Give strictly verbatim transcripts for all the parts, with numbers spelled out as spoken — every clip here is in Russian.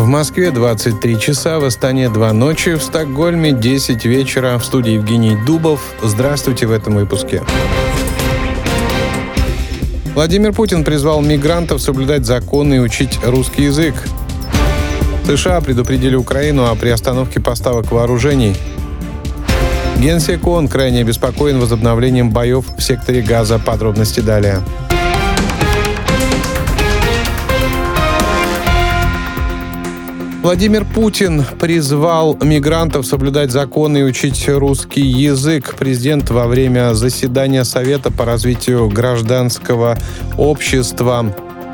Москве двадцать три часа, в Астане два ночи, в Стокгольме десять вечера. В студии Евгений Дубов. Здравствуйте в этом выпуске. Владимир Путин призвал мигрантов соблюдать законы и учить русский язык. США предупредили Украину о приостановке поставок вооружений. Генсек ООН крайне обеспокоен возобновлением боев в секторе Газа. Подробности далее. Владимир Путин призвал мигрантов соблюдать законы и учить русский язык. Президент во время заседания Совета по развитию гражданского общества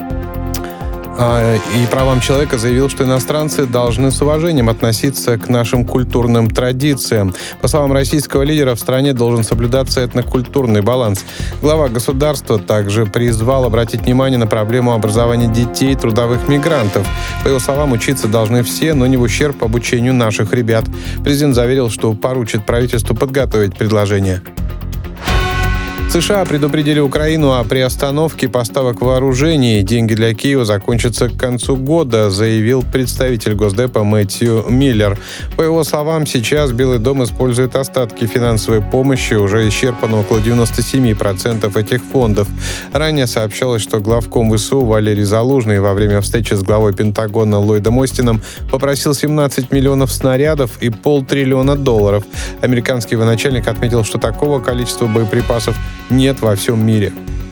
и правам человека заявил, что иностранцы должны с уважением относиться к нашим культурным традициям. По словам российского лидера, в стране должен соблюдаться этнокультурный баланс. Глава государства также призвал обратить внимание на проблему образования детей трудовых мигрантов. По его словам, учиться должны все, но не в ущерб обучению наших ребят. Президент заверил, что поручит правительству подготовить предложение. США предупредили Украину о приостановке поставок вооружений. Деньги для Киева закончатся к концу года, заявил представитель Госдепа Мэтью Миллер. По его словам, сейчас Белый дом использует остатки финансовой помощи, уже исчерпано около девяносто семь процентов этих фондов. Ранее сообщалось, что главком ВСУ Валерий Залужный во время встречи с главой Пентагона Ллойдом Остином попросил семнадцать миллионов снарядов и полтриллиона долларов. Американский военачальник отметил, что такого количества боеприпасов нет во всем мире.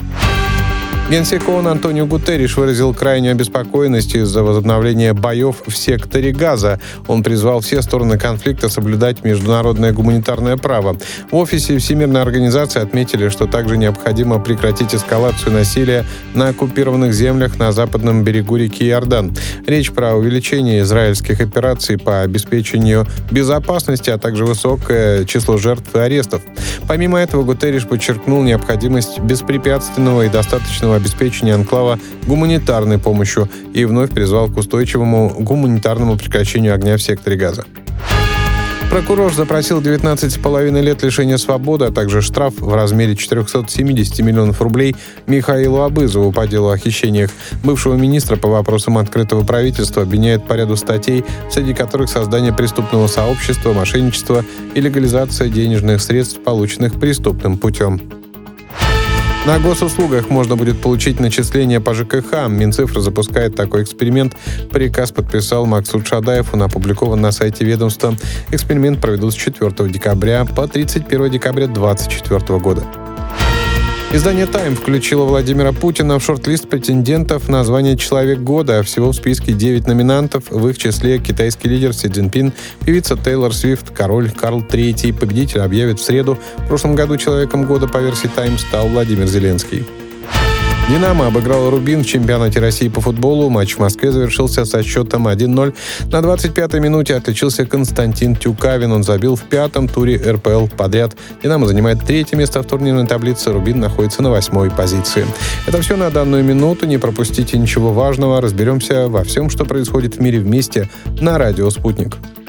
Генсек ООН Антонио Гутерриш выразил крайнюю обеспокоенность из-за возобновления боев в секторе Газа. Он призвал все стороны конфликта соблюдать международное гуманитарное право. В офисе Всемирной организации отметили, что также необходимо прекратить эскалацию насилия на оккупированных землях на западном берегу реки Иордан. Речь про увеличение израильских операций по обеспечению безопасности, а также высокое число жертв и арестов. Помимо этого, Гутерриш подчеркнул необходимость беспрепятственного и достаточного обеспечения анклава гуманитарной помощью и вновь призвал к устойчивому гуманитарному прекращению огня в секторе Газа. Прокурор запросил девятнадцать с половиной лет лишения свободы, а также штраф в размере четыреста семьдесят миллионов рублей Михаилу Абызову по делу о хищениях. Бывшего министра по вопросам открытого правительства обвиняют по ряду статей, среди которых создание преступного сообщества, мошенничество и легализация денежных средств, полученных преступным путем. На госуслугах можно будет получить начисления по ЖКХ. Минцифры запускает такой эксперимент. Приказ подписал Максут Шадаев. Он опубликован на сайте ведомства. Эксперимент проведут с четвёртого декабря по тридцать первого декабря две тысячи двадцать четвёртого года. Издание «Тайм» включило Владимира Путина в шорт-лист претендентов на звание «Человек года». Всего в списке девять номинантов. В их числе китайский лидер Си Цзиньпин, певица Тейлор Свифт, король Карл третий. Победителя объявят в среду. В прошлом году «Человеком года» по версии «Тайм» стал Владимир Зеленский. «Динамо» обыграл «Рубин» в чемпионате России по футболу. Матч в Москве завершился со счетом один ноль. На двадцать пятой минуте отличился Константин Тюкавин. Он забил в пятом туре эр пэ эл подряд. «Динамо» занимает третье место в турнирной таблице. «Рубин» находится на восьмой позиции. Это все на данную минуту. Не пропустите ничего важного. Разберемся во всем, что происходит в мире вместе на радио «Спутник».